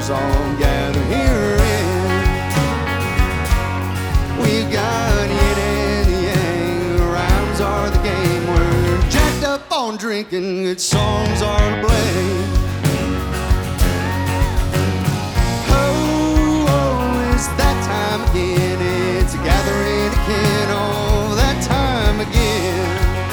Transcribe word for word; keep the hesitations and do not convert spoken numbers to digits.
us all gather here in. We got yin and yang, rhymes are the game. We're jacked up on drinking, good songs are to blame.